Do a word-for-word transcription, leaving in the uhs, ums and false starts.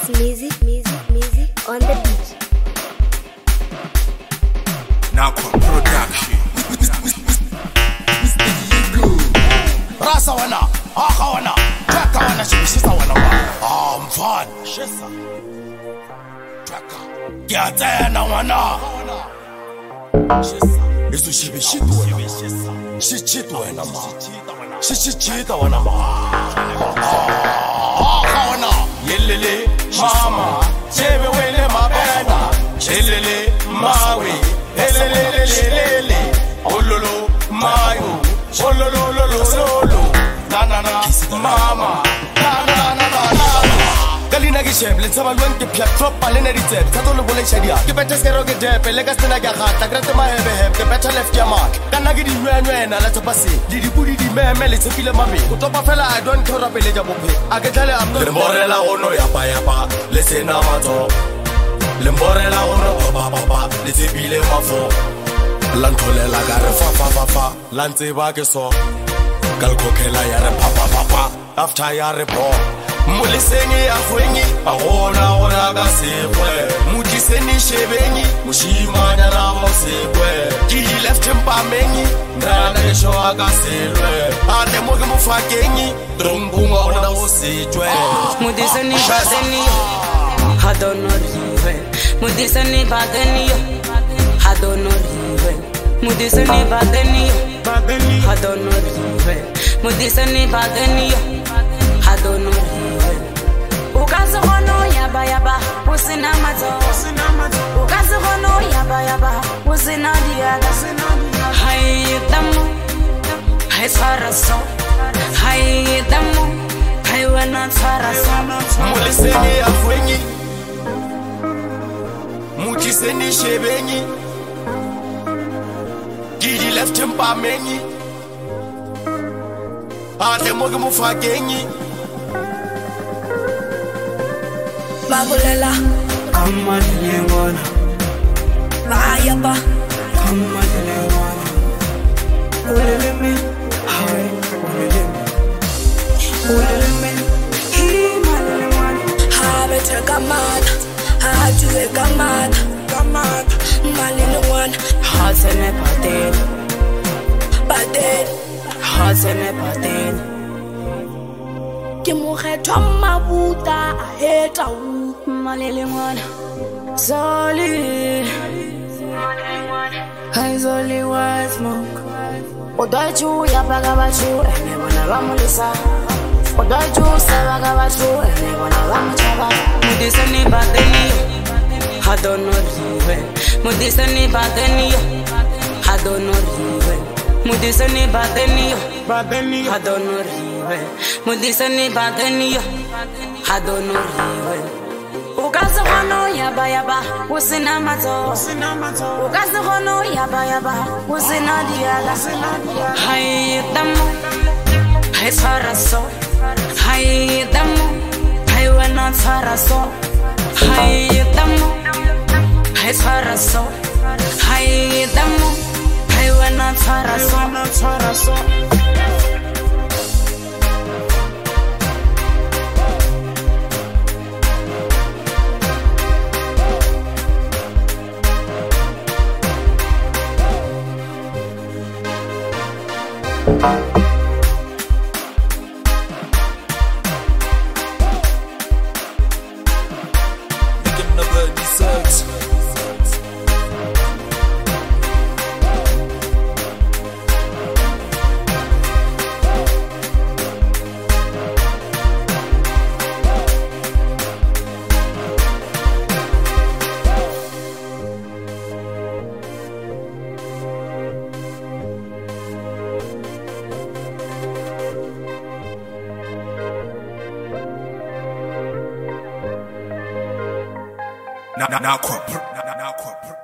It's music, music, music on the beat. Nakwa production. Rasa wana, haka wana, traka wana, shisa wana wa. Ah, mfan, shisa. Traka. Gyatena wana. Shisa. Isu shibi shitu wana. Shichitu wana ma. Shichichita wana ma. Haka wana. Yelele, mama. Chebe wele mabena. Yelele, mawi. Elelelelelele. Ololo, mayo. Olololololo. Na na na, mama. Na na na na na. Kalina gisheb, let's have a look at the drop palina reset. Tatolo bole shadia. Ke better skero ke de, pele gastena ga khata, grate ma hebe heb, ke better left your mark. Kana gidi wen wen ala to passe. Didi budi di me me let's feel mami. Ko to pa fela I don't care pele ja bope. Age dale am no. Lemborela ono ya pa ya pa. Listen na mato. Lemborela ono pa pa pa. Let's bile mafo. Lantolela gare fa fa fa fa. Lantse ba ke so. Kalkokela ya re pa pa pa pa. After ya re po. Mulisengi ya fwengi. Ahona ona ga sekwe. Mujiseni shebengi. Mushimanya na mo sekwe. Kili left him pa mengi. Nana esho aga selwe. Ate moge mufakengi. Drumbunga ona wo sejwe. Mudiseni badeni yo. Hadonoriwe. Mudiseni badeni yo. Hadonoriwe. Mudiseni badeni yo. Hadonoriwe. Mudiseni badeni yo. Hadonoriwe. Ukazi hono yaba yaba. Usina mato. Ukazi hono yaba yaba. Usina diaga. Hai damu. Hai swaraso. Hai damu. Hai wana swaraso. Muliseni afwengi. Mujiseni shebengi. Gidi left him pa mengi. Ate moge mufakengi. Babulela Kama dilemona. Bayaba Kama dilemona. Uleleme. Hai. Uleleme. Uleleme. Himalemona. Habete kamada Hajue kamada Kamada Malilungwana Hasene paten. Baden Hasene paten. Ke mokgethwa mabuta a heta u Malelemona. Zoli. Hai zoli wa smoke. Odachu ya baga bachu. Ene bona bamulisa. Odachu sa baga bachu. Ene bona bamuchaba. Mudiseni badeni yo. Hadonoriwe. Mudiseni badeni yo. Hadonoriwe. Mudiseni badeni yo. Hadonoriwe. Mudiseni badeni yo. Hadonoriwe. Ukazi hono yaba yaba. Usina mato. Ukazi hono yaba yaba. Usina diaga. Hai damu. Hai swaraso. Hai damu. Hai wana swaraso. Hai damu. Hai swaraso. Hai damu. Hai wana swaraso. Making the bloody sex. Nakwa. Nakwa.